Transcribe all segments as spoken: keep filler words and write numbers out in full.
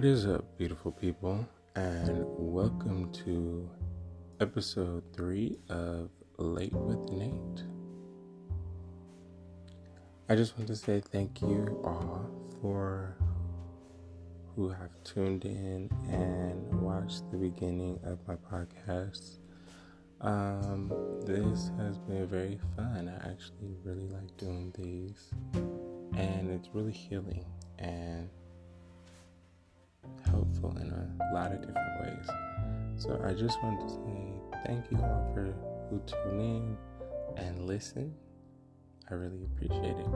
What is up, beautiful people, and welcome to episode three of Late with Nate. I just want to say thank you all for who have tuned in and watched the beginning of my podcast. Um, this has been very fun. I actually really like doing these, and it's really healing and helpful in a lot of different ways. So I just wanted to say thank you all for who tune in and listen. I really appreciate it.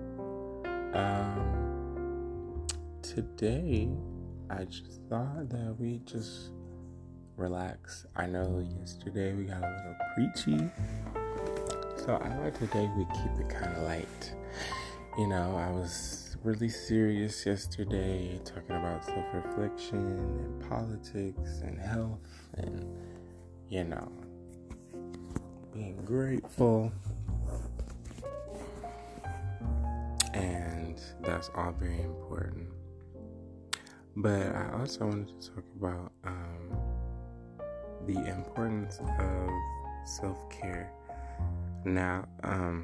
Um, today I just thought that we just relax. I know yesterday we got a little preachy, so I like today we keep it kind of light. You know, I was really serious yesterday, talking about self-reflection and politics and health and, you know, being grateful. And that's all very important. But I also wanted to talk about um, the importance of self-care. Now, um,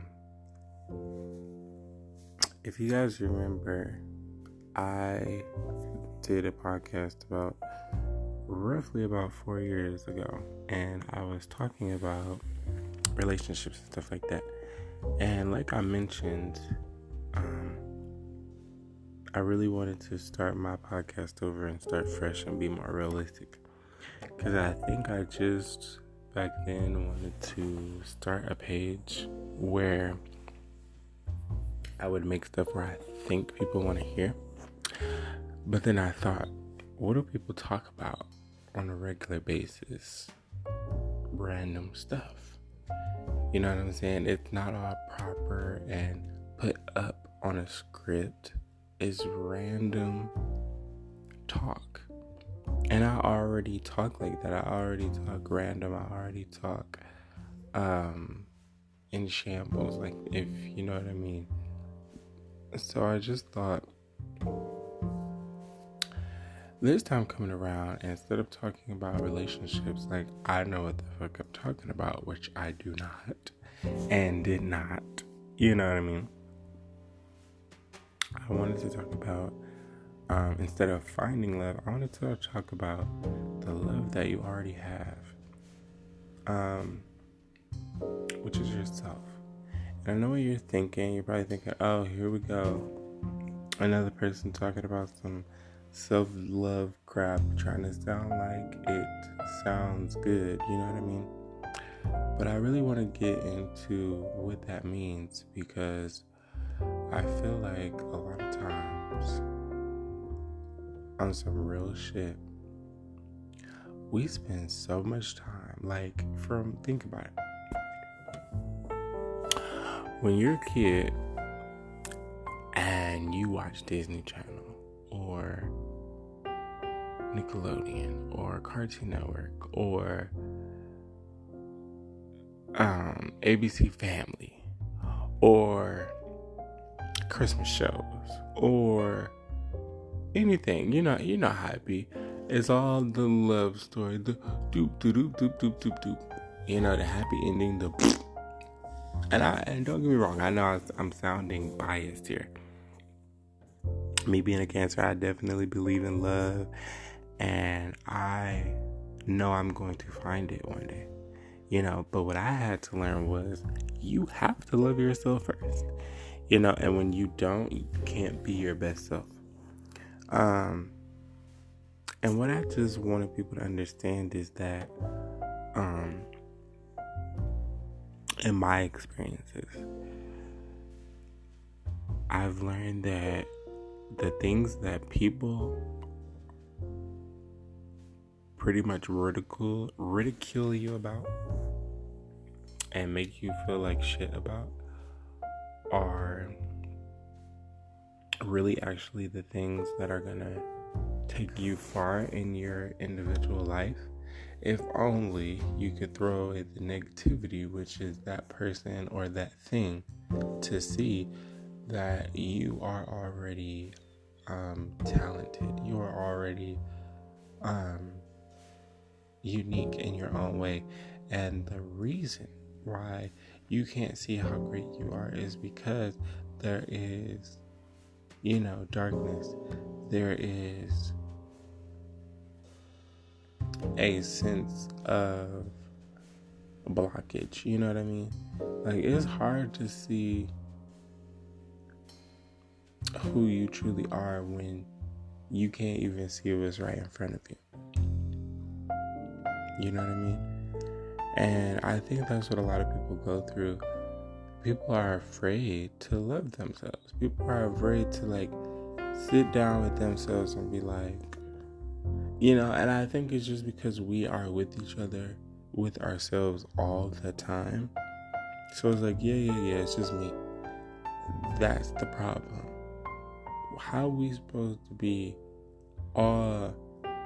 if you guys remember, I did a podcast about roughly about four years ago, and I was talking about relationships and stuff like that. And like I mentioned, um, I really wanted to start my podcast over and start fresh and be more realistic, because I think I just back then wanted to start a page where I would make stuff where I think people want to hear. But then I thought, what do people talk about on a regular basis? Random stuff. You know what I'm saying? It's not all proper and put up on a script. It's random talk. And I already talk like that. I already talk random. I already talk um, in shambles. Like, if you know what I mean. So I just thought, this time coming around, instead of talking about relationships like I know what the fuck I'm talking about, which I do not and did not, you know what I mean? I wanted to talk about, um, instead of finding love, I wanted to talk about the love that you already have, um, which is yourself. And I know what you're thinking. You're probably thinking, oh, here we go. Another person talking about some self-love crap, trying to sound like it sounds good. You know what I mean? But I really want to get into what that means, because I feel like a lot of times, on some real shit, we spend so much time, like, from, think about it. When you're a kid and you watch Disney Channel or Nickelodeon or Cartoon Network or um, A B C Family or Christmas shows or anything, you know, you know how it be. It's all the love story, the doop doop doop doop doop doop. You know, the happy ending, the. And I and don't get me wrong, I know I'm sounding biased here. Me being a Cancer, I definitely believe in love, and I know I'm going to find it one day. You know, but what I had to learn was you have to love yourself first. You know, and when you don't, you can't be your best self. Um, and what I just wanted people to understand is that, um, in my experiences, I've learned that the things that people pretty much ridicule ridicule you about and make you feel like shit about are really actually the things that are gonna take you far in your individual life. If only you could throw away the negativity, which is that person or that thing, to see that you are already um, talented. You are already um, unique in your own way. And the reason why you can't see how great you are is because there is, you know, darkness. There is a sense of blockage. You know what I mean? Like, it's hard to see who you truly are when you can't even see what's right in front of you. You know what I mean? And I think that's what a lot of people go through. People are afraid to love themselves. People are afraid to, like, sit down with themselves and be like, you know, and I think it's just because we are with each other, with ourselves all the time. So it's like, yeah, yeah, yeah, it's just me. That's the problem. How are we supposed to be all,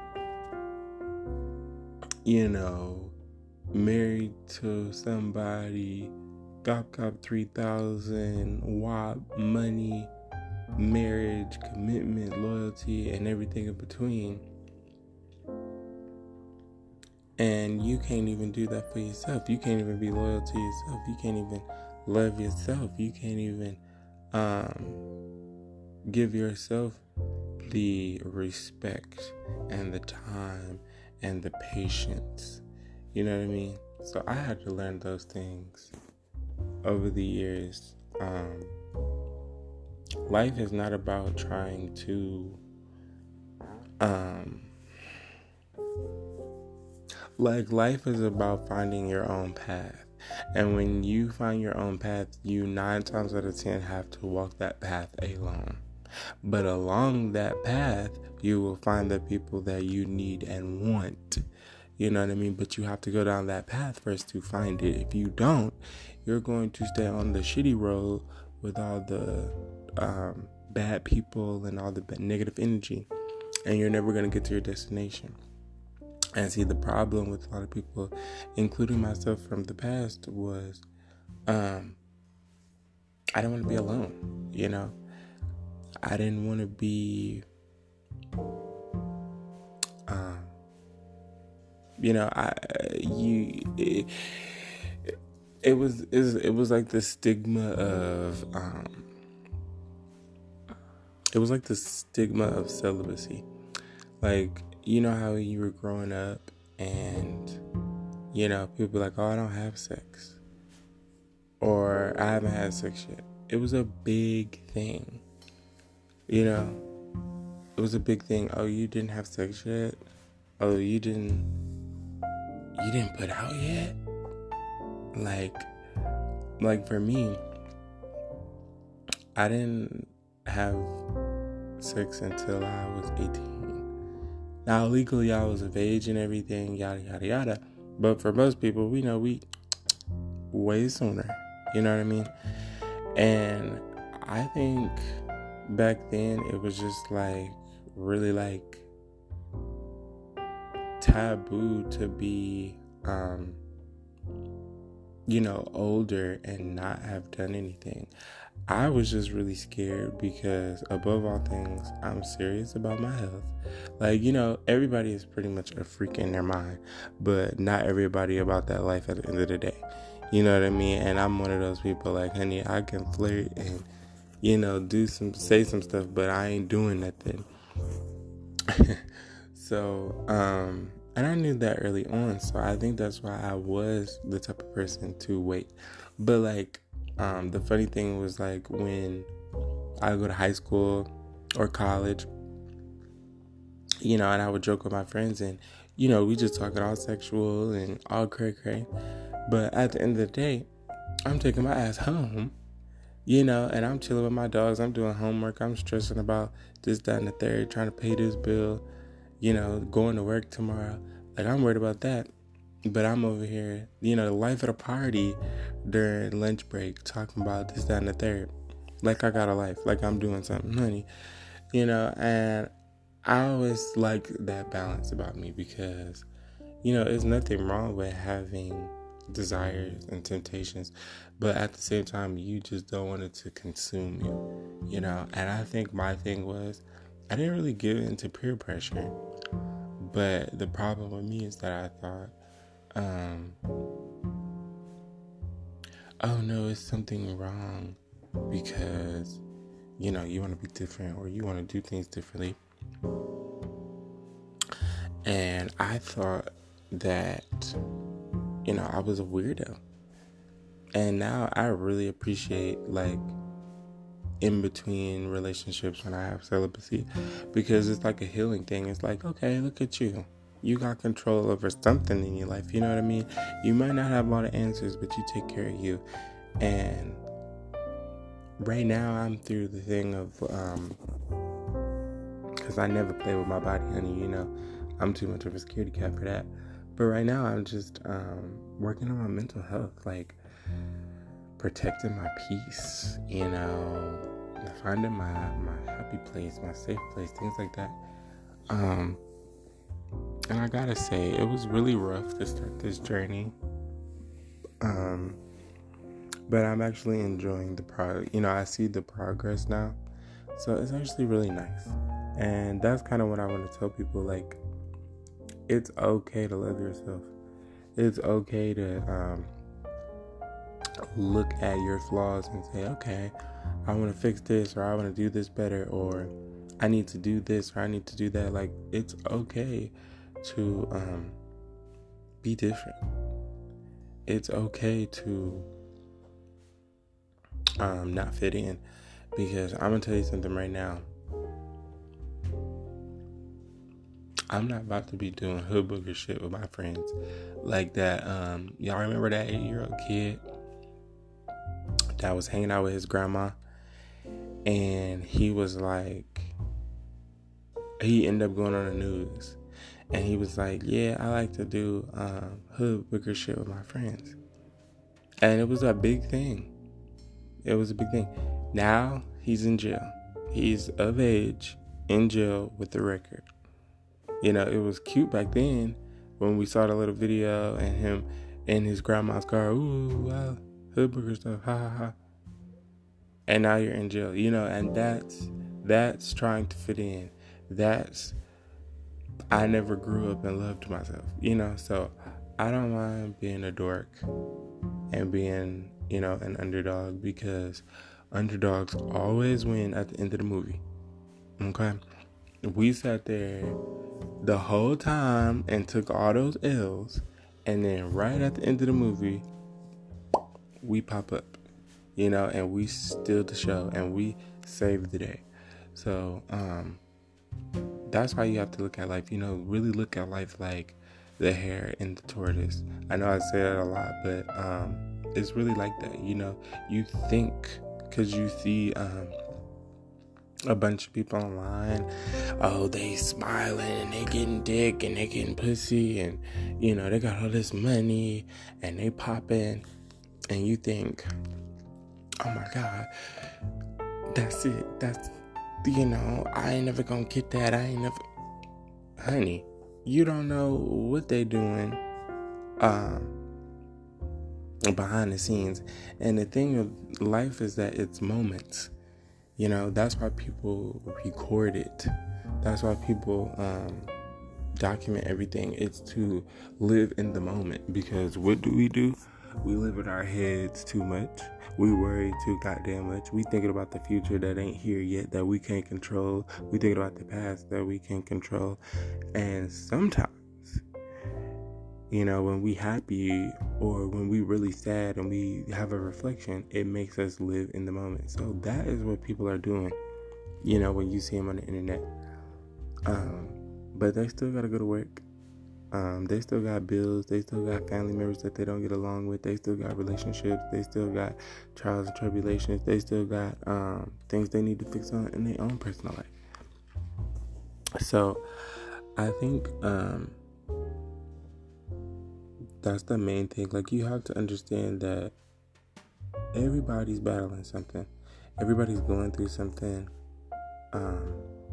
you know, married to somebody, gop gop three thousand, W A P, money, marriage, commitment, loyalty, and everything in between, and you can't even do that for yourself? You can't even be loyal to yourself. You can't even love yourself. You can't even um, give yourself the respect and the time and the patience. You know what I mean? So I had to learn those things over the years. Um, life is not about trying to um, like life is about finding your own path. And when you find your own path, you nine times out of ten have to walk that path alone. But along that path, you will find the people that you need and want. You know what I mean? But you have to go down that path first to find it. If you don't, you're going to stay on the shitty road with all the um, bad people and all the negative energy. And you're never going to get to your destination. And see, the problem with a lot of people, including myself from the past, was um, I didn't want to be alone, you know? I didn't want to be, um, you know, I you it, it was it was like the stigma of um, it was like the stigma of celibacy. Like, you know how you were growing up and, you know, people like, oh, I don't have sex, or I haven't had sex yet. It was a big thing. You know, it was a big thing. Oh, you didn't have sex yet? Oh, you didn't, you didn't put out yet? Like, like for me, I didn't have sex until I was eighteen. Now, legally, I was of age and everything, yada, yada, yada. But for most people, we know we way sooner. You know what I mean? And I think back then, it was just like really like taboo to be, um, you know, older and not have done anything. I was just really scared because, above all things, I'm serious about my health. Like, you know, everybody is pretty much a freak in their mind, but not everybody about that life at the end of the day. You know what I mean? And I'm one of those people like, honey, I can flirt and, you know, do some, say some stuff, but I ain't doing nothing. so, um, and I knew that early on. So I think that's why I was the type of person to wait. But like, um, the funny thing was like when I would go to high school or college, you know, and I would joke with my friends and, you know, we just talking all sexual and all cray cray. But at the end of the day, I'm taking my ass home. You know, and I'm chilling with my dogs. I'm doing homework. I'm stressing about this, that, and the third, trying to pay this bill, you know, going to work tomorrow. Like, I'm worried about that. But I'm over here, you know, the life of the party during lunch break, talking about this, that, and the third. Like I got a life. Like I'm doing something, honey. You know, and I always like that balance about me because, you know, there's nothing wrong with having desires and temptations, but at the same time you just don't want it to consume you, you know. And I think my thing was I didn't really give into peer pressure. But the problem with me is that I thought, um, oh no, it's something wrong because, you know, you want to be different or you want to do things differently. And I thought that, you know, I was a weirdo. And now I really appreciate, like, in between relationships when I have celibacy, because it's like a healing thing. It's like, okay, look at you. You got control over something in your life. You know what I mean? You might not have all the answers, but you take care of you. And right now I'm through the thing of, um, because I never play with my body, honey, you know. I'm too much of a scaredy cat for that. But right now I'm just um, working on my mental health, like protecting my peace, you know, finding my, my happy place, my safe place, things like that. Um, and I gotta say, it was really rough to start this journey. Um, but I'm actually enjoying the pro. You know, I see the progress now, so it's actually really nice. And that's kind of what I want to tell people. Like, it's okay to love yourself. It's okay to um, look at your flaws and say, okay, I want to fix this, or I want to do this better, or I need to do this, or I need to do that. Like, it's okay to um, be different. It's okay to um, not fit in, because I'm gonna tell you something right now. I'm not about to be doing hood booger shit with my friends like that. Um, y'all remember that eight-year-old kid that was hanging out with his grandma, and he was like, he ended up going on the news, and he was like, yeah, I like to do um, hood booger shit with my friends. And it was a big thing. It was a big thing. Now he's in jail. He's of age, in jail with the record. You know, it was cute back then when we saw the little video and him in his grandma's car. Ooh, wow, hood booger stuff, ha ha ha. And now you're in jail, you know, and that's that's trying to fit in. That's, I never grew up and loved myself, you know, so I don't mind being a dork and being, you know, an underdog, because underdogs always win at the end of the movie. Okay? We sat there the whole time and took all those L's, and then right at the end of the movie, we pop up, you know, and we steal the show and we save the day. So, um, that's why you have to look at life, you know, really look at life like the hare and the tortoise. I know I say that a lot, but um, it's really like that, you know. You think, because you see um, a bunch of people online, oh, they smiling and they getting dick and they getting pussy and, you know, they got all this money and they popping, and you think, oh my God, that's it, that's, you know, I ain't never gonna get that, I ain't never, honey, you don't know what they doing um, behind the scenes. And the thing of life is that it's moments. You know, that's why people record it. That's why people um, document everything. It's to live in the moment. Because what do we do? We live in our heads too much. We worry too goddamn much. We thinking about the future that ain't here yet, that we can't control. We thinking about the past that we can't control. And sometimes, you know, when we happy or when we really sad and we have a reflection, it makes us live in the moment. So that is what people are doing, you know, when you see them on the internet. Um, but they still got to go to work. Um, they still got bills. They still got family members that they don't get along with. They still got relationships. They still got trials and tribulations. They still got um, things they need to fix on in their own personal life. So I think um, that's the main thing. Like, you have to understand that everybody's battling something. Everybody's going through something. Um,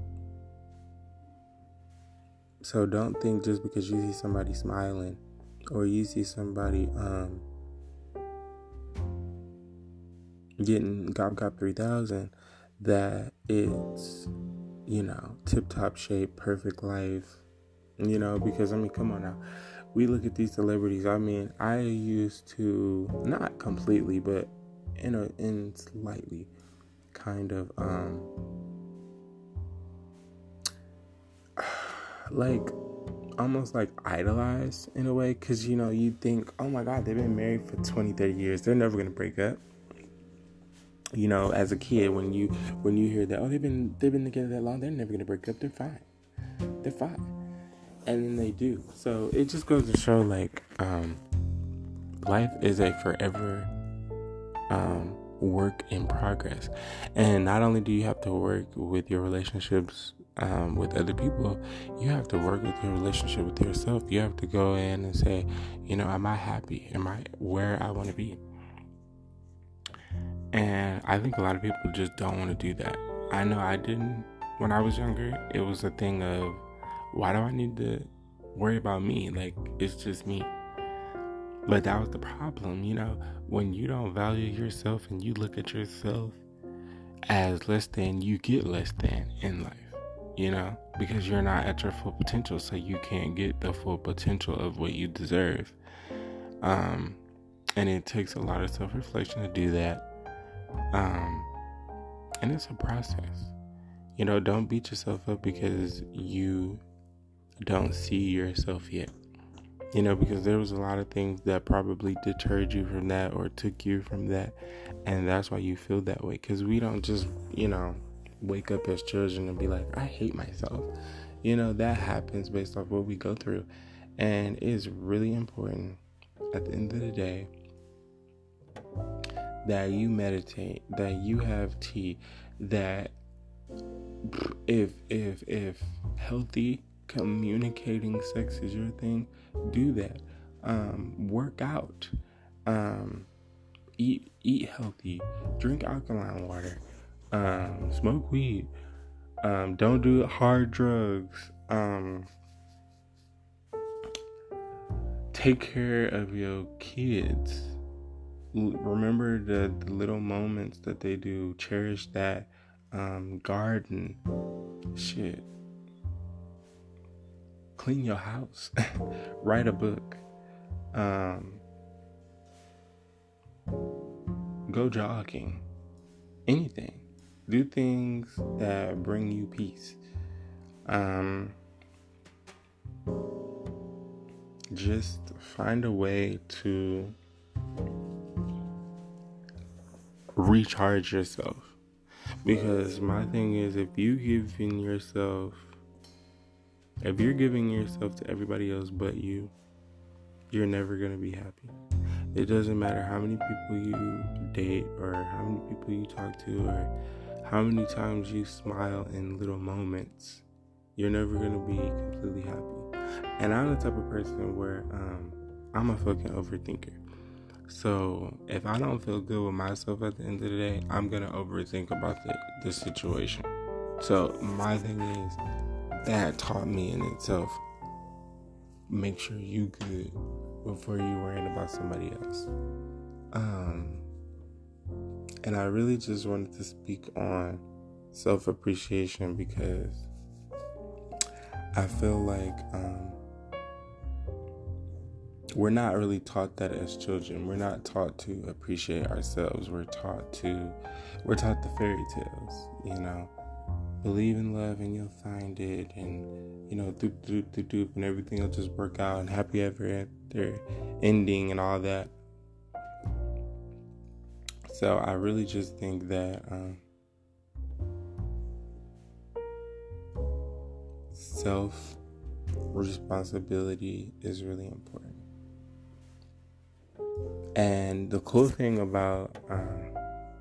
so don't think just because you see somebody smiling or you see somebody um, getting Gop Gop three thousand that it's you know, tip-top shape, perfect life, you know, because, I mean, come on now. We look at these celebrities. I mean, I used to, not completely, but in a, in slightly kind of, um, like, almost like idolized in a way, because, you know, you think, oh my God, they've been married for twenty, thirty years. They're never going to break up. You know, as a kid, when you when you hear that, oh, they've been they've been together that long, they're never gonna break up. They're fine. They're fine, and then they do. So it just goes to show, like, um, life is a forever um, work in progress, and not only do you have to work with your relationships um, with other people, you have to work with your relationship with yourself. You have to go in and say, you know, am I happy? Am I where I want to be? And I think a lot of people just don't want to do that. I know I didn't when I was younger. It was a thing of, why do I need to worry about me? Like, it's just me. But that was the problem, you know, when you don't value yourself and you look at yourself as less than, you get less than in life, you know, because you're not at your full potential. So you can't get the full potential of what you deserve. Um, and it takes a lot of self-reflection to do that. Um, and it's a process. You know, don't beat yourself up because you don't see yourself yet. You know, because there was a lot of things that probably deterred you from that or took you from that. And that's why you feel that way. Because we don't just, you know, wake up as children and be like, I hate myself. You know, that happens based off what we go through. And it's really important at the end of the day that you meditate, that you have tea, that if if if healthy communicating sex is your thing, do that. Um, work out, um, eat eat healthy, drink alkaline water, um, smoke weed, um, don't do hard drugs, um, take care of your kids. Remember the, the little moments that they do. Cherish that. Um, garden. Shit. Clean your house. Write a book. Um, go jogging. Anything. Do things that bring you peace. Um, just find a way to recharge yourself, because my thing is, if you giving yourself if you're giving yourself to everybody else but you, you're never gonna be happy. It doesn't matter how many people you date or how many people you talk to or how many times you smile in little moments, you're never gonna be completely happy. And I'm the type of person where um I'm a fucking overthinker. So if I don't feel good with myself at the end of the day, I'm gonna overthink about the, the situation. So my thing is, that taught me in itself, make sure you good before you worrying about somebody else. Um, and I really just wanted to speak on self-appreciation because I feel like um, we're not really taught that as children. We're not taught to appreciate ourselves. We're taught to, we're taught the fairy tales, you know. Believe in love and you'll find it, and, you know, doop, doop, doop, doop, and everything will just work out, and happy ever after ending and all that. So I really just think that um, self-responsibility is really important. And the cool thing about um,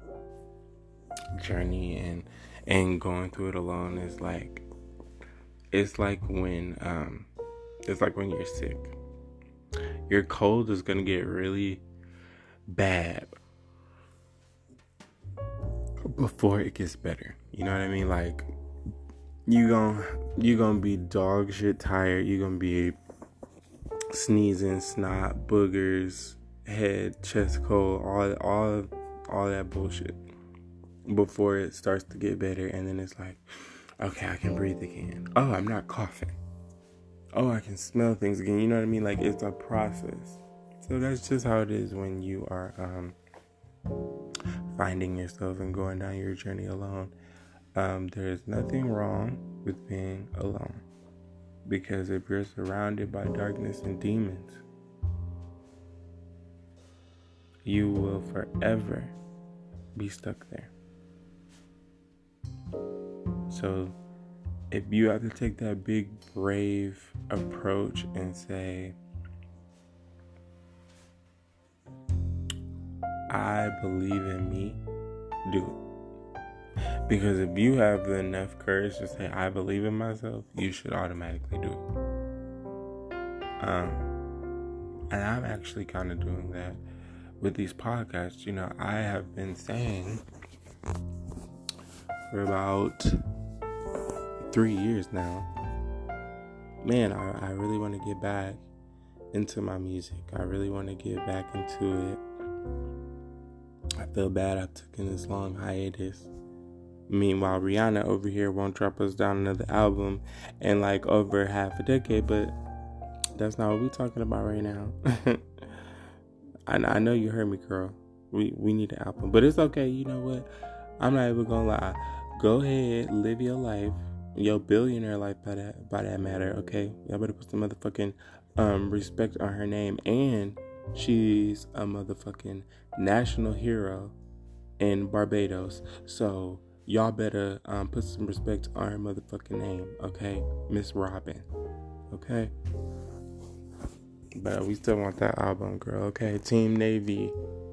journey and and going through it alone is like, it's like when um it's like when you're sick. Your cold is gonna get really bad before it gets better. You know what I mean? Like, you gon' you gonna be dog shit tired. You gonna be sneezing, snot, boogers, head, chest cold, all all all that bullshit before it starts to get better. And then it's like, Okay, I can breathe again. Oh, I'm not coughing. Oh, I can smell things again. You know what I mean? Like, it's a process. So that's just how it is when you are um, finding yourself and going down your journey alone. Um, there's nothing wrong with being alone. Because if you're surrounded by darkness and demons, you will forever be stuck there. So if you have to take that big, brave approach and say, I believe in me, do it. Because if you have enough courage to say, I believe in myself, you should automatically do it. Um, and I'm actually kind of doing that with these podcasts. You know, I have been saying for about three years now, man, I, I really want to get back into my music. I really want to get back into it. I feel bad I took in this long hiatus. Meanwhile, Rihanna over here won't drop us down another album in like over half a decade, but that's not what we're talking about right now. I, I know you heard me, girl. We we need an album, but it's okay. You know what? I'm not even gonna lie. Go ahead, live your life, your billionaire life by that by that matter. Okay, y'all better put some motherfucking um respect on her name, and she's a motherfucking national hero in Barbados. So y'all better um put some respect on her motherfucking name. Okay, Miss Robin. Okay. But we still want that album, girl. Okay, Team Navy.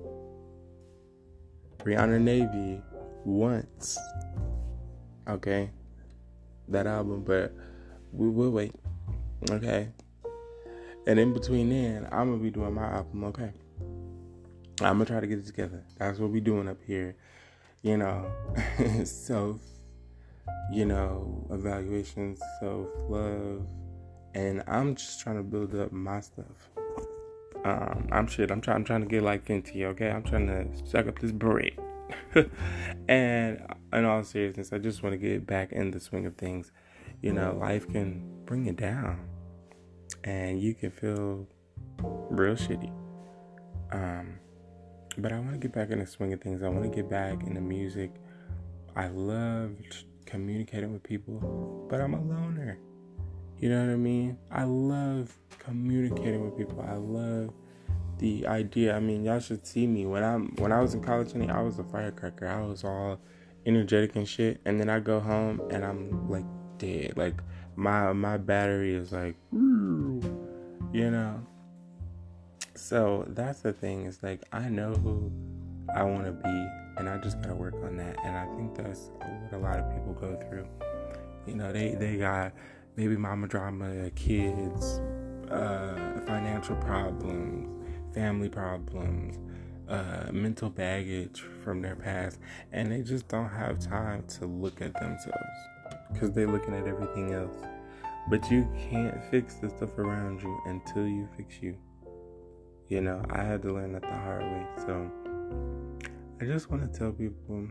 Rihanna Navy wants. Okay, that album, but we will wait. Okay. And in between then, I'm going to be doing my album, okay? I'm going to try to get it together. That's what we doing up here. You know, self, you know, evaluation, self-love. And I'm just trying to build up my stuff. Um, I'm shit. I'm trying. I'm trying to get like Fenty. Okay, I'm trying to suck up this bread. And in all seriousness, I just want to get back in the swing of things. You know, life can bring it down, and you can feel real shitty. Um, but I want to get back in the swing of things. I want to get back into music. I loved communicating with people, but I'm a loner. You know what I mean? I love communicating with people. I love the idea. I mean, y'all should see me. When I'm when I was in college, honey, I was a firecracker. I was all energetic and shit. And then I go home and I'm like dead. Like my my battery is like, you know. So that's the thing. It's like I know who I want to be, and I just gotta work on that. And I think that's what a lot of people go through. You know, they they got baby mama drama, kids, uh, financial problems, family problems, uh, mental baggage from their past, and they just don't have time to look at themselves because they're looking at everything else. But you can't fix the stuff around you until you fix you. You know, I had to learn that the hard way. So I just want to tell people,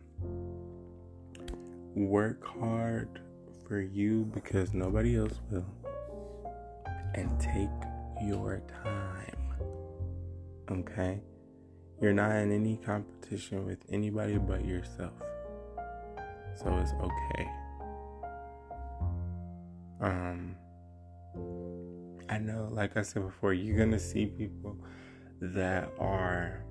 work hard for you because nobody else will, and take your time. Okay? You're not in any competition with anybody but yourself, so it's okay. um I know, like I said before, you're gonna see people that are,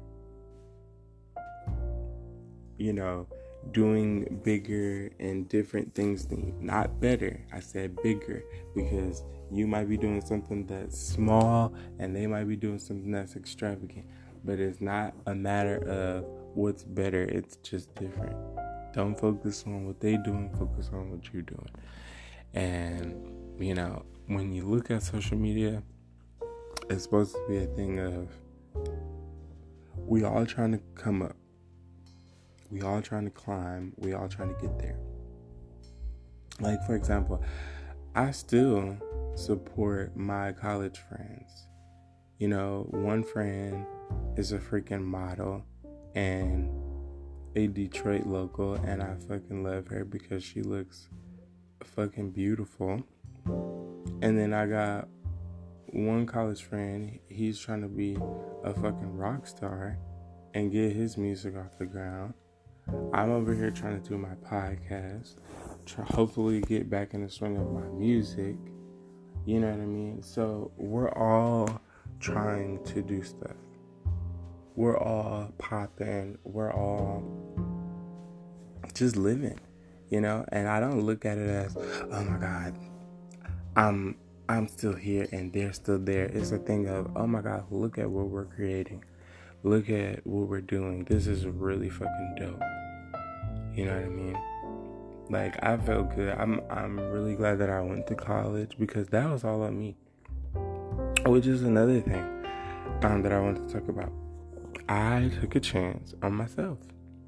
you know, doing bigger and different things than you. Not better. I said bigger because you might be doing something that's small and they might be doing something that's extravagant. But it's not a matter of what's better. It's just different. Don't focus on what they're doing. Focus on what you're doing. And, you know, when you look at social media, it's supposed to be a thing of we all trying to come up. We all trying to climb. We all trying to get there. Like, for example, I still support my college friends. You know, one friend is a freaking model and a Detroit local, and I fucking love her because she looks fucking beautiful. And then I got one college friend, he's trying to be a fucking rock star and get his music off the ground. I'm over here trying to do my podcast, try, hopefully get back in the swing of my music. You know what I mean? So we're all trying to do stuff. We're all popping. We're all just living, you know? And I don't look at it as, oh my God, I'm I'm still here and they're still there. It's a thing of, oh my God, look at what we're creating. Look at what we're doing. This is really fucking dope. You know what I mean? Like, I felt good. I'm I'm really glad that I went to college because that was all on me. Which is another thing um, that I wanted to talk about. I took a chance on myself.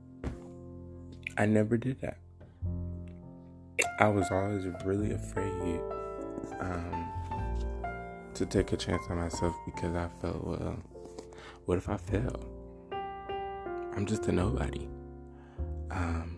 I never did that. I was always really afraid um, to take a chance on myself because I felt, well, what if I fail? I'm just a nobody. Um,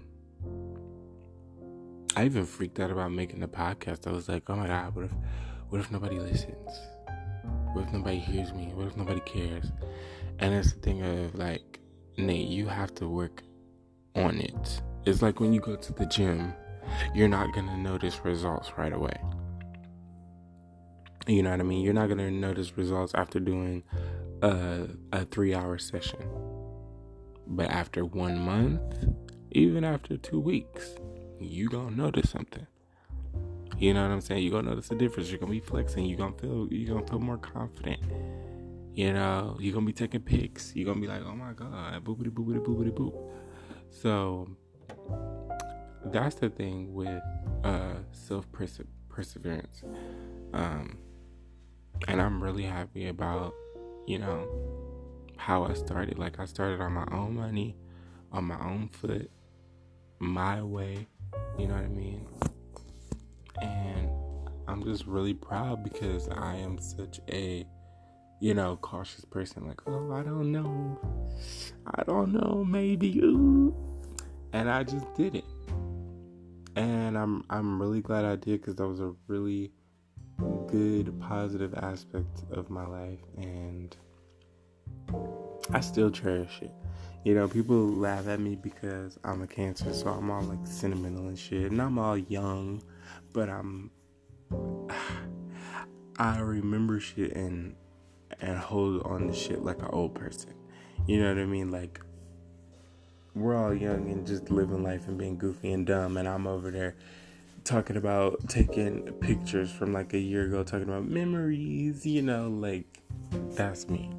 I even freaked out about making a podcast. I was like, oh my God, what if, what if nobody listens? What if nobody hears me? What if nobody cares? And it's the thing of like, Nate, you have to work on it. It's like when you go to the gym, you're not going to notice results right away. You know what I mean? You're not going to notice results after doing a, a three hour session. But after one month, even after two weeks, you going to notice something. You know what I'm saying? You're going to notice a difference. You're going to be flexing. You're going to feel, you're going to feel more confident. You know, you're going to be taking pics. You're going to be like, oh my God, boopity boopity boopity boop. So that's the thing with uh, self-perseverance. Um, and I'm really happy about, you know, how I started. Like, I started on my own money, on my own foot, my way. You know what I mean? And I'm just really proud because I am such a, you know, cautious person. Like, oh, I don't know. I don't know, maybe you. And I just did it. And I'm I'm really glad I did because that was a really good, positive aspect of my life. And I still cherish it. You know, people laugh at me because I'm a Cancer, so I'm all like sentimental and shit. And I'm all young, but I'm I remember shit and and hold on to shit like an old person. You know what I mean? Like, we're all young and just living life and being goofy and dumb, and I'm over there talking about taking pictures from like a year ago, talking about memories, you know, like, that's me.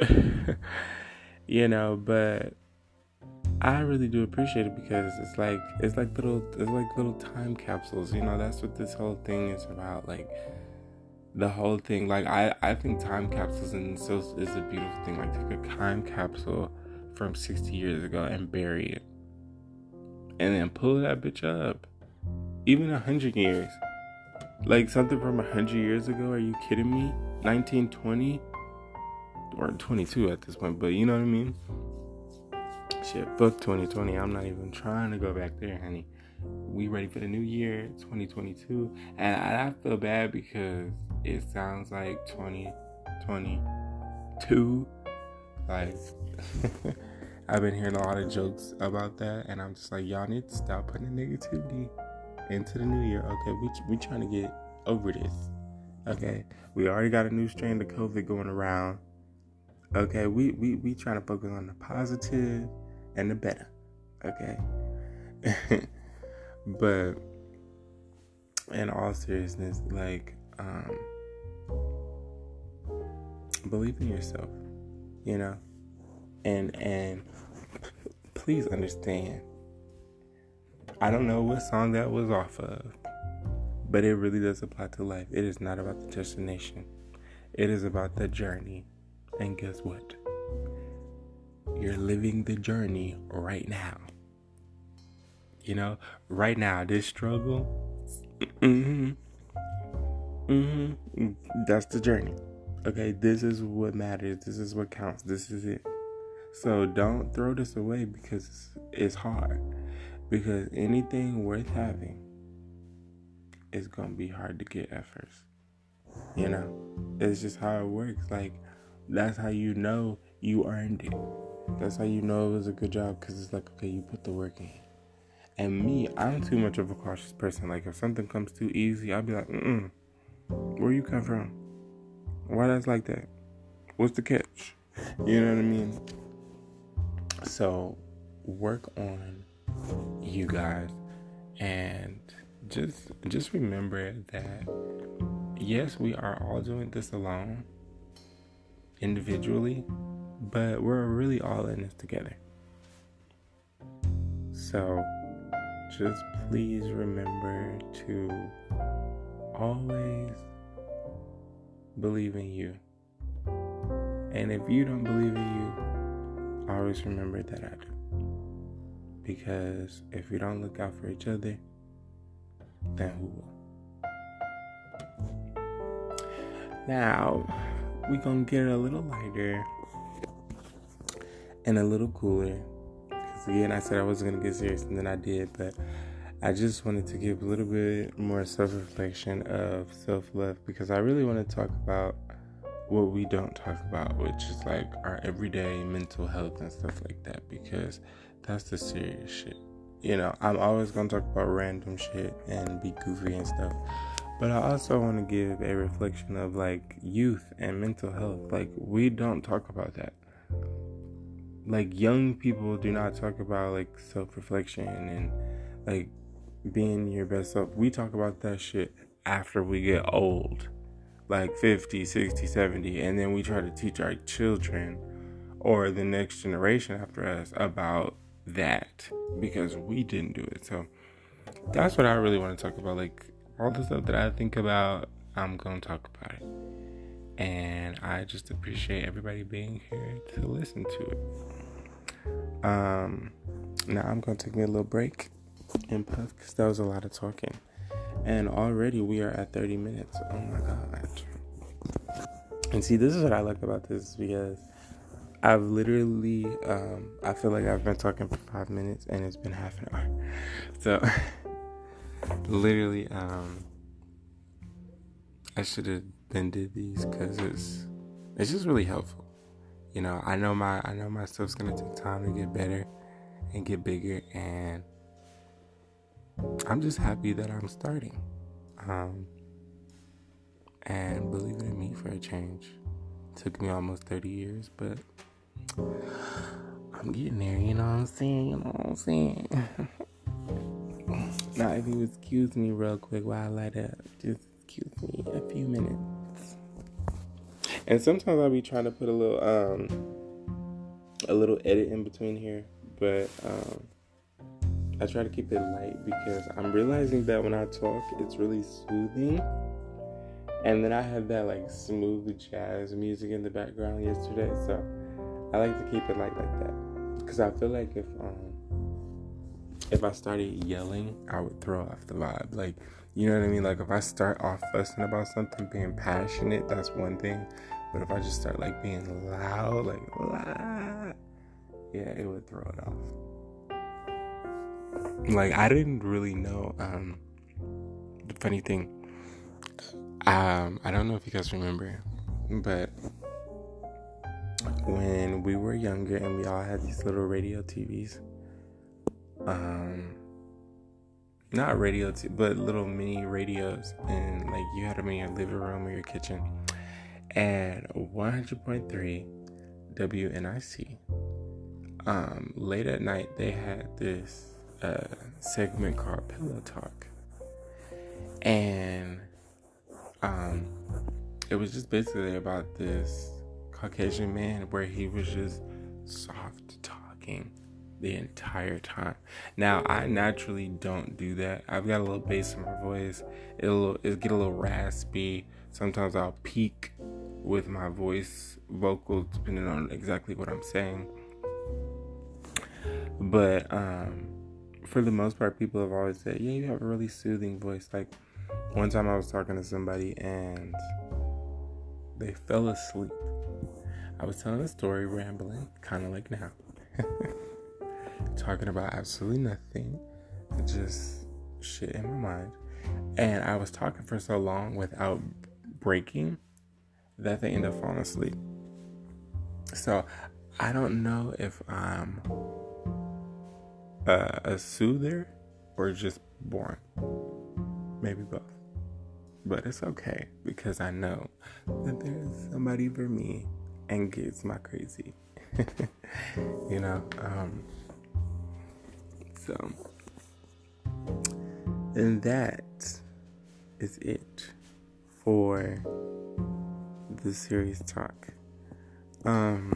You know, but I really do appreciate it because it's like it's like little it's like little time capsules, you know. That's what this whole thing is about. Like, the whole thing, like, I, I think time capsules and so is a beautiful thing. Like, take a time capsule from sixty years ago and bury it, and then pull that bitch up. Even a hundred years, like something from a hundred years ago. Are you kidding me? nineteen twenty or twenty-two at this point, but you know what I mean. Shit, fuck twenty twenty. I'm not even trying to go back there, honey. We ready for the new year, twenty twenty-two, and I, I feel bad because it sounds like twenty twenty-two. Like, I've been hearing a lot of jokes about that, and I'm just like, y'all need to stop putting negativity into the new year. Okay, we we trying to get over this. Okay, we already got a new strain of COVID going around. Okay, we we we trying to focus on the positive and the better. Okay. But in all seriousness, like, um, believe in yourself, you know, and and please understand, I don't know what song that was off of, but it really does apply to life. It is not about the destination. It is about the journey. And guess what? You're living the journey right now. You know, right now, this struggle, mm-hmm, mm-hmm, that's the journey. Okay, this is what matters. This is what counts. This is it. So don't throw this away because it's, it's hard. Because anything worth having it's gonna be hard to get at first. You know, it's just how it works. Like, that's how you know you earned it. That's how you know it was a good job, because it's like, okay, you put the work in. And me, I'm too much of a cautious person. Like, if something comes too easy, I'll be like, mm-mm, where you come from? Why that's like that? What's the catch? You know what I mean? So, work on you guys, and just just remember that, yes, we are all doing this alone, individually, but we're really all in this together. So, just please remember to always believe in you. And if you don't believe in you, always remember that I do. Because if we don't look out for each other, then who will? Now, we're going to get a little lighter and a little cooler. Because again, I said I wasn't going to get serious, and then I did. But I just wanted to give a little bit more self-reflection of self-love, because I really want to talk about what we don't talk about, which is like our everyday mental health and stuff like that, because that's the serious shit. You know, I'm always going to talk about random shit and be goofy and stuff, but I also want to give a reflection of like youth and mental health. Like, we don't talk about that. Like, young people do not talk about like self-reflection and like being your best self. We talk about that shit after we get old, like fifty, sixty, seventy, and then we try to teach our children or the next generation after us about that, because we didn't do it. So that's what I really want to talk about. Like, all the stuff that I think about, I'm gonna talk about it, and I just appreciate everybody being here to listen to it. Um now I'm gonna take me a little break and puff, because that was a lot of talking, and already we are at thirty minutes. Oh my god. And see, this is what I like about this, because I've literally, um, I feel like I've been talking for five minutes and it's been half an hour. So, literally, um, I should have been did these, because it's, it's just really helpful. You know, I know my, I know my stuff's gonna take time to get better and get bigger, and I'm just happy that I'm starting. Um, and believing in me for a change. Took me almost thirty years, but I'm getting there, you know what I'm saying? You know what I'm saying? Now, if you excuse me real quick while I light up, just excuse me a few minutes. And sometimes I'll be trying to put a little, um, a little edit in between here, but, um, I try to keep it light, because I'm realizing that when I talk, it's really soothing. And then I had that like smooth jazz music in the background yesterday, so I like to keep it light like that, because I feel like if um if I started yelling, I would throw off the vibe. Like, you know what I mean? Like, if I start off fussing about something, being passionate, that's one thing. But if I just start like being loud, like loud, yeah, it would throw it off. Like, I didn't really know. Um, the funny thing. Um, I don't know if you guys remember, but when we were younger and we all had these little radio T Vs, um, not radio, t- but little mini radios, and like you had them in your living room or your kitchen, and one hundred point three W N I C, um, late at night, they had this, uh, segment called Pillow Talk, and Um, it was just basically about this Caucasian man where he was just soft talking the entire time. Now, I naturally don't do that. I've got a little bass in my voice. It'll, it'll get a little raspy. Sometimes I'll peak with my voice vocals depending on exactly what I'm saying. But um, for the most part, people have always said, yeah, you have a really soothing voice. Like, one time I was talking to somebody and they fell asleep. I was telling a story, rambling, kind of like now. Talking about absolutely nothing, just shit in my mind. And I was talking for so long without breaking that they end up falling asleep. So I don't know if I'm uh, a soother or just born. Maybe both. But it's okay because I know that there's somebody for me and gets my crazy. you know? Um, so, and that is it for the serious talk. Um,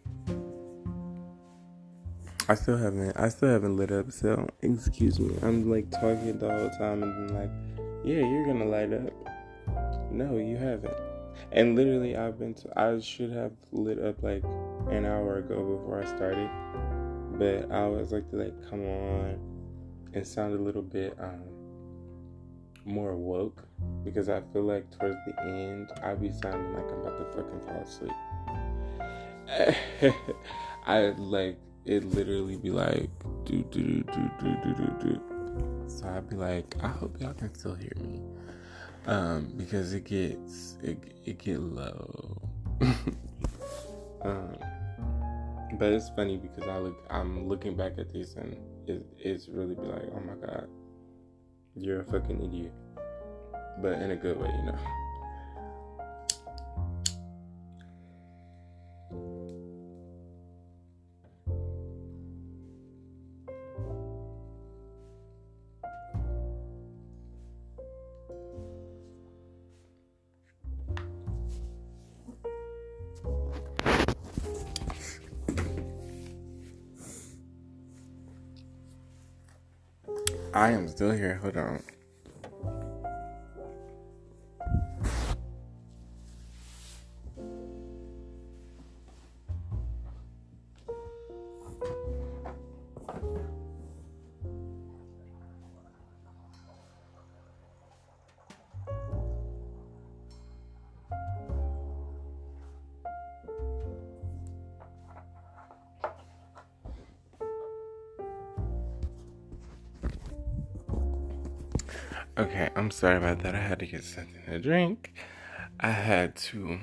I still haven't, I still haven't lit up, so excuse me. I'm like talking the whole time and then like, yeah, you're gonna light up. No, you haven't. And literally, I've been, to, I should have lit up like an hour ago before I started, but I was like, like, come on, and sound a little bit um more woke because I feel like towards the end, I'll be sounding like I'm about to fucking fall asleep. I like it literally be like do do do do do do do do. So I'd be like, I hope y'all can still hear me, um, because it gets it it get low. um, but it's funny because I look I'm looking back at this and it, it's really be like, oh my god, you're a fucking idiot, but in a good way, you know. I am still here. Hold on. Okay, I'm sorry about that. I had to get something to drink. I had to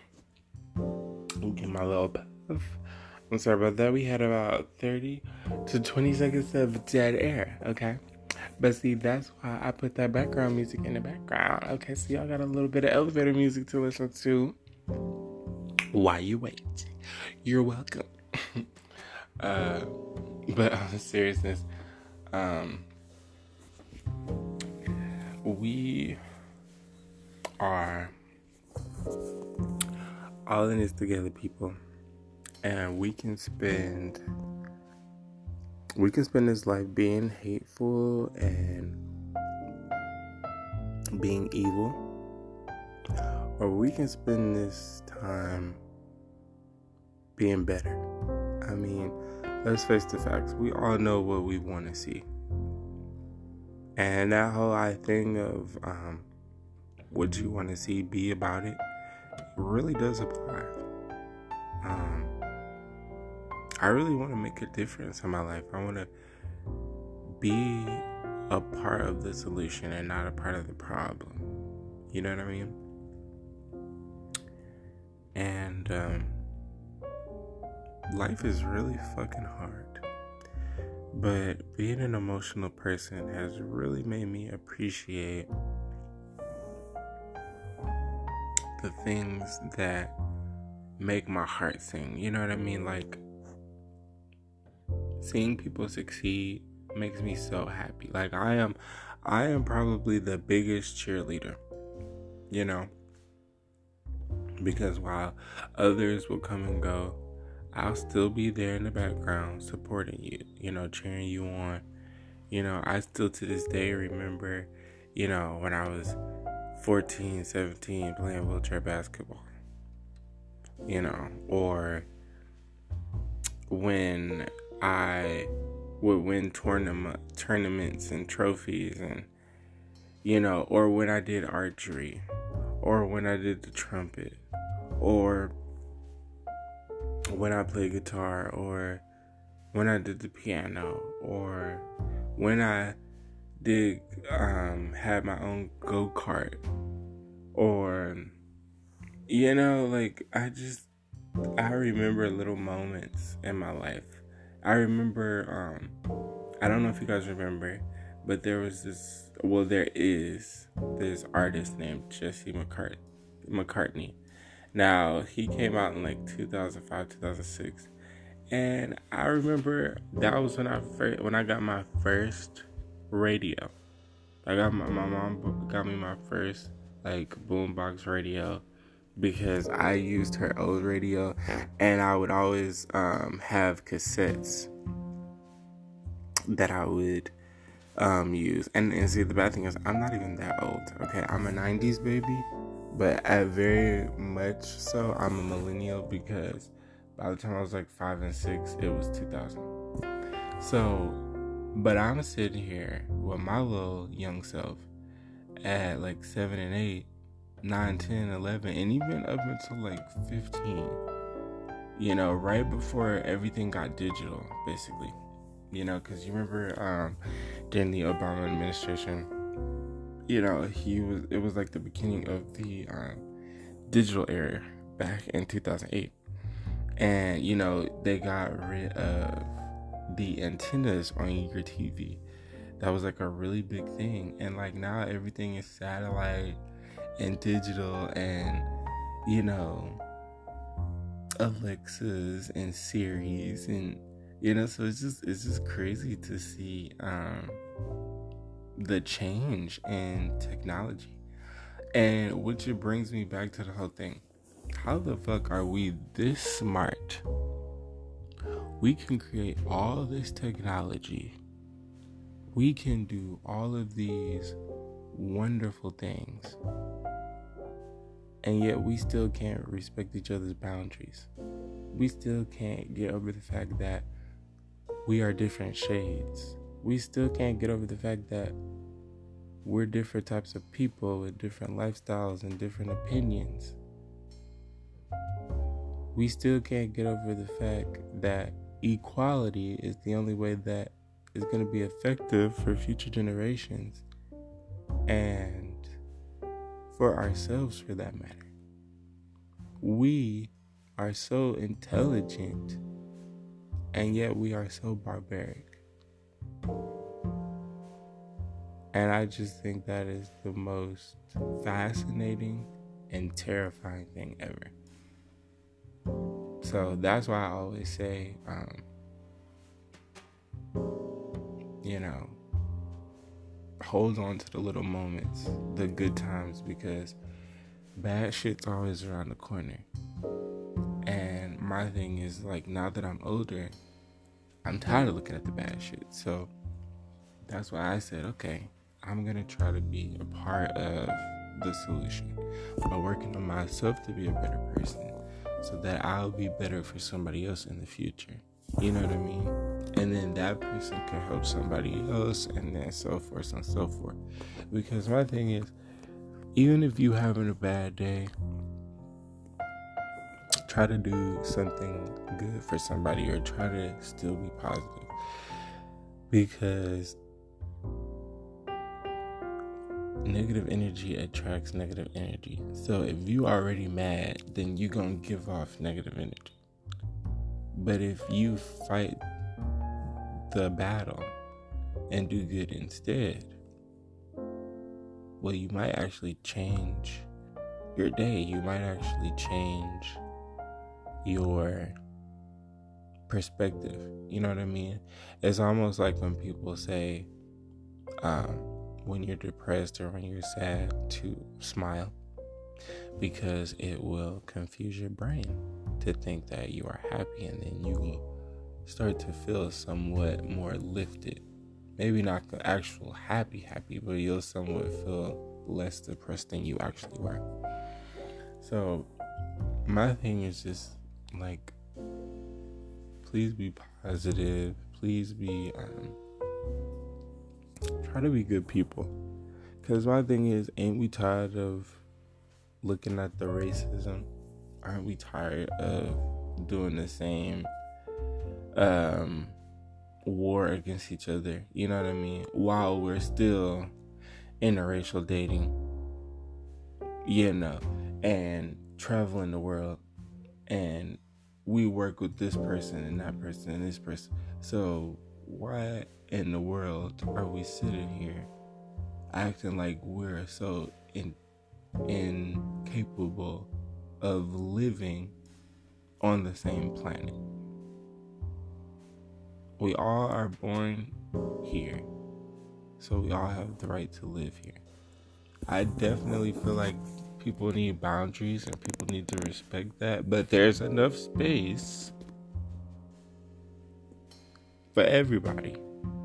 get my little puff. I'm sorry about that. We had about thirty to twenty seconds of dead air, okay? But see, that's why I put that background music in the background. Okay, so y'all got a little bit of elevator music to listen to while you wait. You're welcome. uh, but on the seriousness, um... we are all in this together, people, and we can spend we can spend this life being hateful and being evil, or we can spend this time being better. I mean, let's face the facts. We all know what we want to see. And that whole I thing of um, what you want to see be about it really does apply. Um, I really want to make a difference in my life. I want to be a part of the solution and not a part of the problem. You know what I mean? And um, life is really fucking hard. But being an emotional person has really made me appreciate the things that make my heart sing. You know what I mean? Like, seeing people succeed makes me so happy. Like, I am, I am probably the biggest cheerleader, you know? Because while others will come and go, I'll still be there in the background supporting you, you know, cheering you on. You know, I still to this day remember, you know, when I was fourteen, seventeen playing wheelchair basketball, you know, or when I would win tournament, tournaments and trophies and, you know, or when I did archery, or when I did the trumpet, or when I played guitar, or when I did the piano, or when I did um, have my own go-kart, or, you know, like, I just, I remember little moments in my life. I remember, um, I don't know if you guys remember, but there was this, well, there is this artist named Jesse McCart- McCartney. Now, he came out in like two thousand five, two thousand six, and I remember that was when I first, when I got my first radio. I got my, my mom got me my first like boombox radio because I used her old radio, and I would always um, have cassettes that I would um, use. And, and see, the bad thing is I'm not even that old. Okay, I'm a nineties baby, but at very much so I'm a millennial, because by the time I was like five and six, it was two thousand. So, but I'm sitting here with my little young self at like seven and eight, nine, ten, eleven, and even up until like fifteen, you know, right before everything got digital, basically, you know, because you remember um, during the Obama administration, you know, he was, it was like the beginning of the um, digital era back in two thousand eight. And, you know, they got rid of the antennas on your T V. That was like a really big thing. And like now everything is satellite and digital, and, you know, Alexas and Siris, and, you know, so it's just, it's just crazy to see um, the change in technology. And which it brings me back to the whole thing. How the fuck are we this smart? We can create all this technology. We can do all of these wonderful things. And yet we still can't respect each other's boundaries. We still can't get over the fact that we are different shades. We still can't get over the fact that we're different types of people with different lifestyles and different opinions. We still can't get over the fact that equality is the only way that is going to be effective for future generations, and for ourselves, for that matter. We are so intelligent, and yet we are so barbaric. And I just think that is the most fascinating and terrifying thing ever. So that's why I always say, um, you know, hold on to the little moments, the good times, because bad shit's always around the corner. And my thing is, like, now that I'm older, I'm tired of looking at the bad shit. So that's why I said, okay, I'm going to try to be a part of the solution by working on myself to be a better person, so that I'll be better for somebody else in the future. You know what I mean? And then that person can help somebody else, and then so forth and so forth. Because my thing is, even if you having a bad day, try to do something good for somebody, or try to still be positive. Because negative energy attracts negative energy. So if you already mad, then you gonna give off negative energy. But if you fight the battle and do good instead, well, you might actually change your day. You might actually change your perspective. You know what I mean? It's almost like when people say, um, when you're depressed or when you're sad, to smile, because it will confuse your brain to think that you are happy, and then you start to feel somewhat more lifted. Maybe not the actual happy happy, but you'll somewhat feel less depressed than you actually were. So my thing is just like, please be positive, please be um try to be good people. Because my thing is, ain't we tired of looking at the racism? Aren't we tired of doing the same um, war against each other, you know what I mean, while we're still interracial dating, you know, and traveling the world, and we work with this person and that person and this person. So why in the world are we sitting here acting like we're so in, incapable of living on the same planet? We all are born here, so we all have the right to live here. I definitely feel like people need boundaries and people need to respect that, but there's enough space for everybody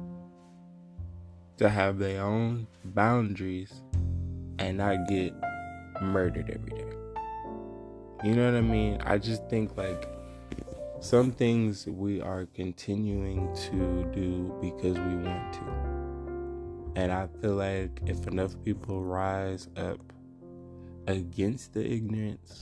to have their own boundaries and not get murdered every day. You know what I mean? I just think like some things we are continuing to do because we want to. And I feel like if enough people rise up against the ignorance,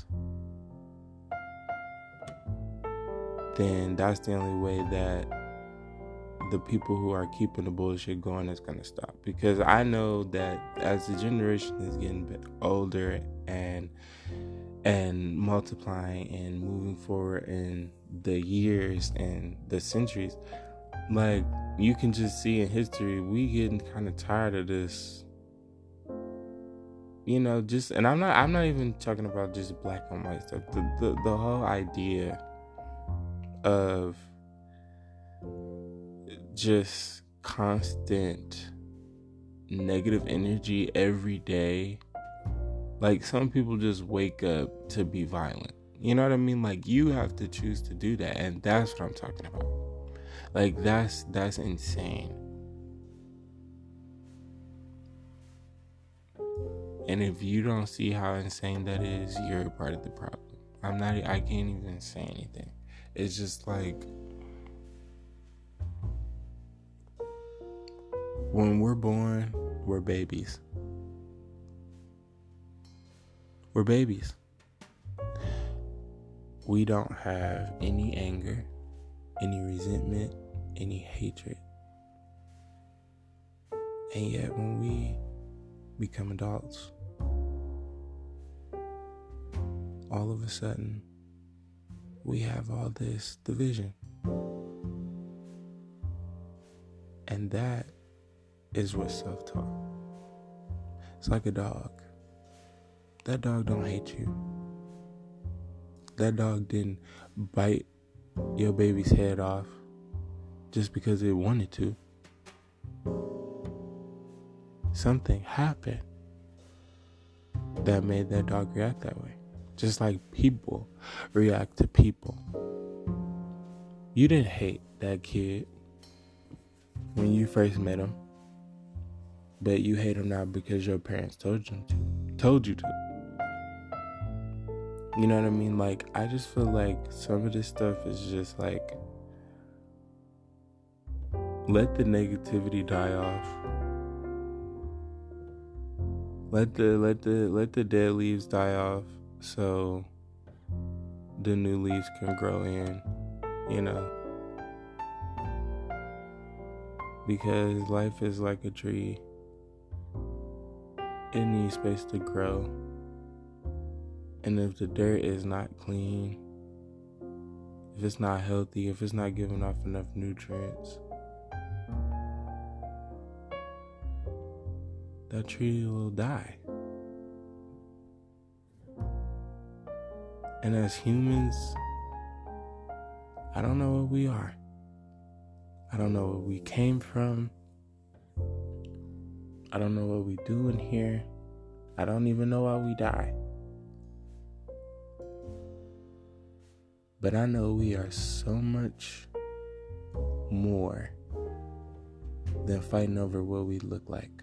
then that's the only way that the people who are keeping the bullshit going is going to stop. Because I know that as the generation is getting older and and multiplying and moving forward in the years and the centuries, like you can just see in history, we getting kind of tired of this. You know, just, and I'm not, I'm not even talking about just black and white stuff. The, the, the whole idea of just constant negative energy every day. Like some people just wake up to be violent. You know what I mean? Like you have to choose to do that, and that's what I'm talking about. Like that's that's insane. And if you don't see how insane that is, you're a part of the problem. I'm not, I can't even say anything. It's just like, when we're born, we're babies. We're babies. We don't have any anger, any resentment, any hatred. And yet when we become adults, all of a sudden, we have all this division. And that is what self-talk. It's like a dog. That dog don't hate you. That dog didn't bite your baby's head off just because it wanted to. Something happened that made that dog react that way. Just like people react to people. You didn't hate that kid when you first met him, but you hate him now because your parents told you to. Told you to. You know what I mean? Like, I just feel like some of this stuff is just like, let the negativity die off. Let the let the let the dead leaves die off so the new leaves can grow in, you know. Because life is like a tree. It needs space to grow. And if the dirt is not clean, if it's not healthy, if it's not giving off enough nutrients, that tree will die. And as humans, I don't know what we are. I don't know where we came from. I don't know what we do in here. I don't even know why we die. But I know we are so much more than fighting over what we look like.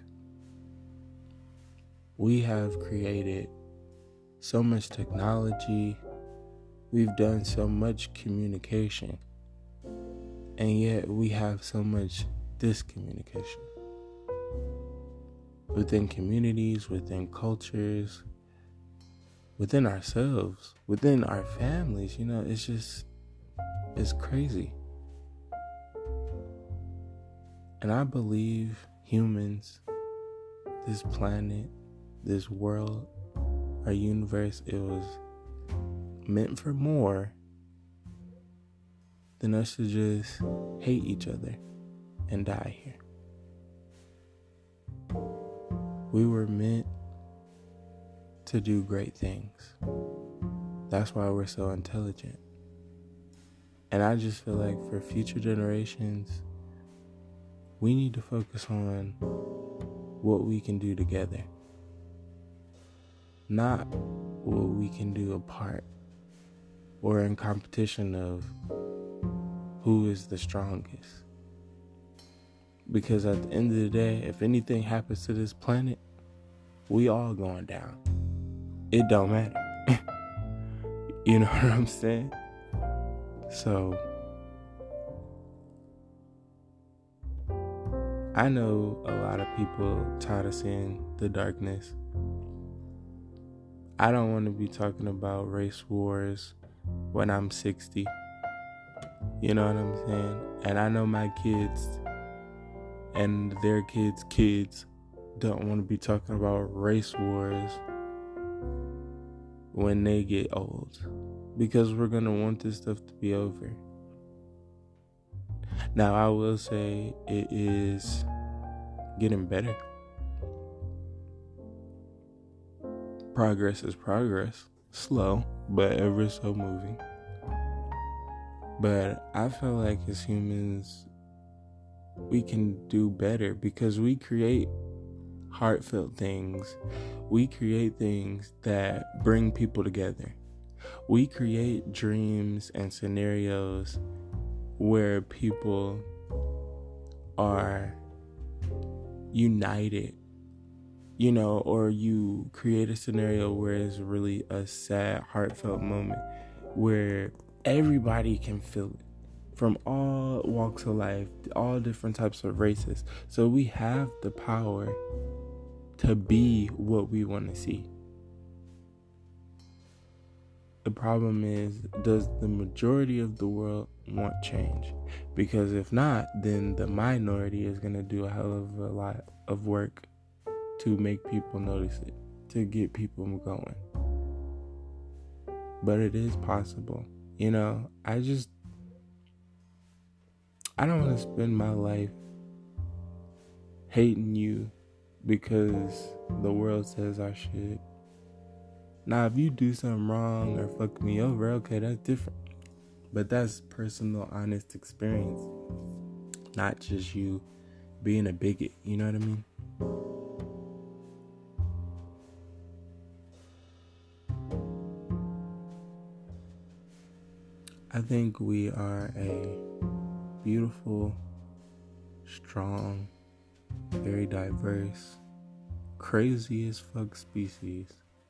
We have created so much technology. We've done so much communication. And yet we have so much discommunication. Within communities, within cultures, within ourselves, within our families, you know, it's just, it's crazy. And I believe humans, this planet, this world, our universe, it was meant for more than us to just hate each other and die here. We were meant to do great things. That's why we're so intelligent. And I just feel like for future generations, we need to focus on what we can do together, not what we can do apart or in competition of who is the strongest. Because at the end of the day, if anything happens to this planet, we all going down. It don't matter. You know what I'm saying? So, I know a lot of people tired of seeing the darkness. I don't want to be talking about race wars when I'm sixty. You know what I'm saying? And I know my kids and their kids' kids don't want to be talking about race wars when they get old. Because we're going to want this stuff to be over. Now, I will say it is getting better. Progress is progress. Slow, but ever so moving. But I feel like as humans, we can do better because we create heartfelt things. We create things that bring people together. We create dreams and scenarios where people are united, you know, or you create a scenario where it's really a sad, heartfelt moment where everybody can feel it from all walks of life, all different types of races. So we have the power to be what we want to see. The problem is, does the majority of the world want change? Because if not, then the minority is going to do a hell of a lot of work to make people notice it, to get people going. But it is possible. You know, I just, I don't want to spend my life hating you because the world says I should. Now, if you do something wrong or fuck me over, okay, that's different. But that's personal, honest experience. Not just you being a bigot, you know what I mean? I think we are a beautiful, strong, very diverse, crazy as fuck species.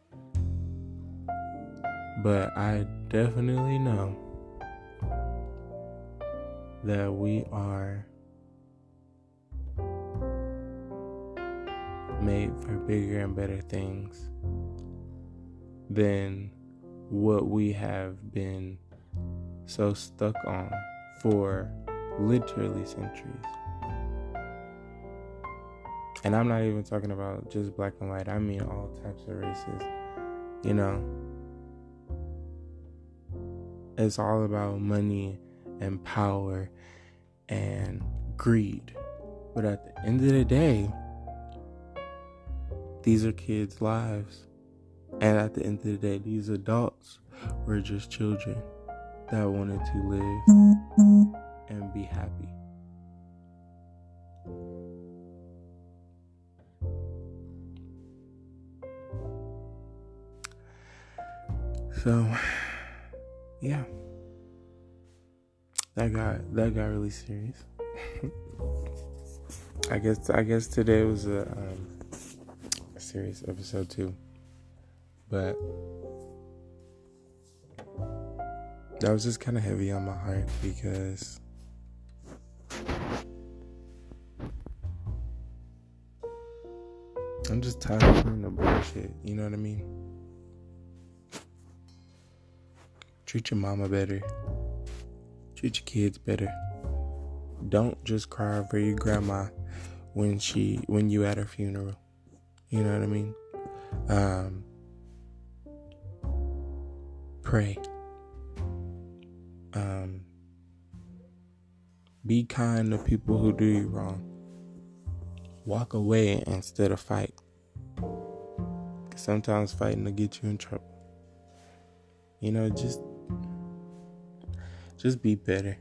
But I definitely know that we are made for bigger and better things than what we have been so stuck on for literally centuries. And I'm not even talking about just black and white. I mean all types of races. You know, it's all about money and power and greed. But at the end of the day, these are kids' lives. And at the end of the day, these adults were just children that wanted to live and be happy. So, yeah, that got that got really serious. I guess I guess today was a, um, a serious episode too, but that was just kind of heavy on my heart because I'm just tired of hearing the bullshit. You know what I mean? Treat your mama better. Treat your kids better. Don't just cry over your grandma when she when you at her funeral. You know what I mean? Um, pray. Um, be kind to people who do you wrong. Walk away instead of fight. Because sometimes fighting will get you in trouble. You know, just just be better.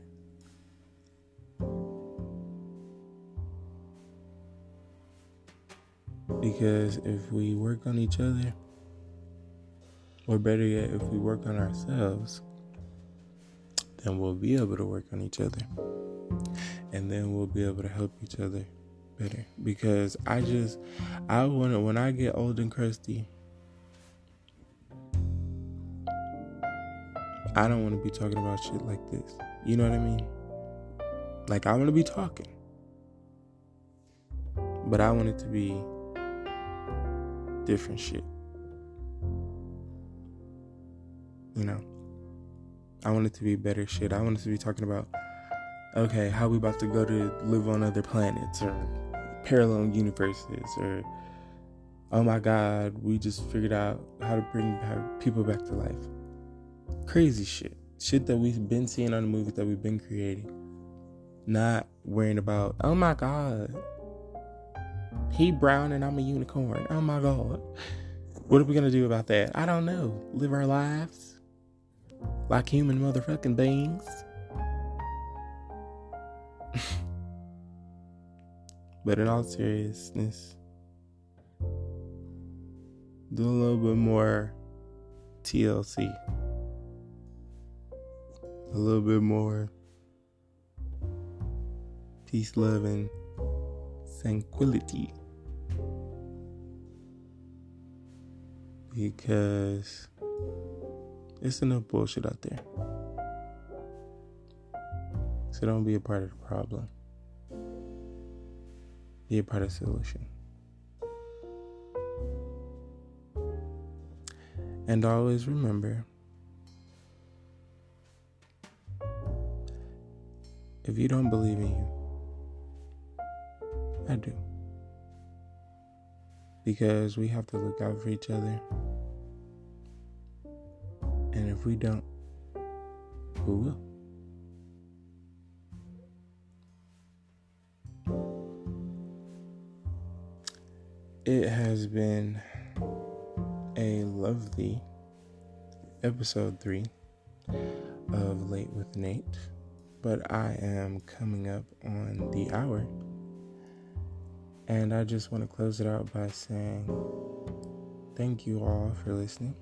Because if we work on each other, or better yet, if we work on ourselves, then we'll be able to work on each other. And then we'll be able to help each other better. Because I just, I want to, when I get old and crusty, I don't want to be talking about shit like this. You know what I mean? Like, I want to be talking. But I want it to be different shit. You know? I want it to be better shit. I want it to be talking about, okay, how we about to go to live on other planets or parallel universes, or, oh my God, we just figured out how to bring people back to life. Crazy shit. Shit that we've been seeing on the movies that we've been creating. Not worrying about, oh my God, he brown and I'm a unicorn. Oh my God. What are we going to do about that? I don't know. Live our lives like human motherfucking beings. But in all seriousness, do a little bit more T L C. A little bit more peace, love, and tranquility. Because it's enough bullshit out there. So don't be a part of the problem. Be a part of the solution. And always remember, if you don't believe in you, I do. Because we have to look out for each other. And if we don't, who will? It has been a lovely episode three of Late with Nate. But I am coming up on the hour. And I just want to close it out by saying thank you all for listening.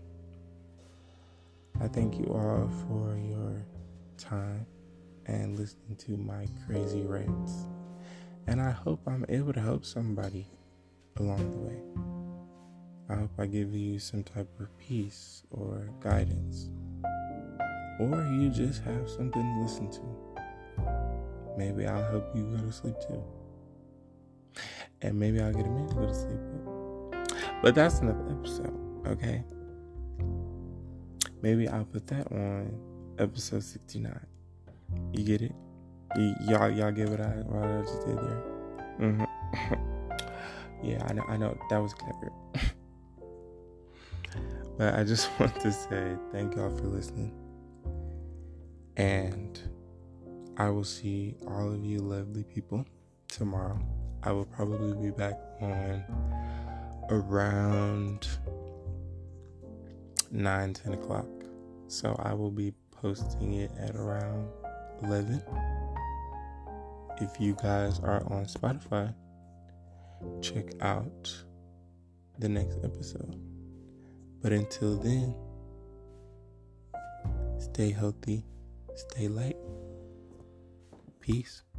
I thank you all for your time and listening to my crazy rants. And I hope I'm able to help somebody along the way. I hope I give you some type of peace or guidance. Or you just have something to listen to. Maybe I'll help you go to sleep too. And maybe I'll get a man to go to sleep with. But that's another episode, okay? Maybe I'll put that on episode sixty-nine. You get it? Y- y'all, y'all get what I, what I just did there? Mm-hmm. Yeah, I know, I know, that was clever. But I just want to say thank y'all for listening. And I will see all of you lovely people tomorrow. I will probably be back on around nine, ten o'clock. So I will be posting it at around eleven. If you guys are on Spotify, check out the next episode. But until then, stay healthy, stay light. Peace.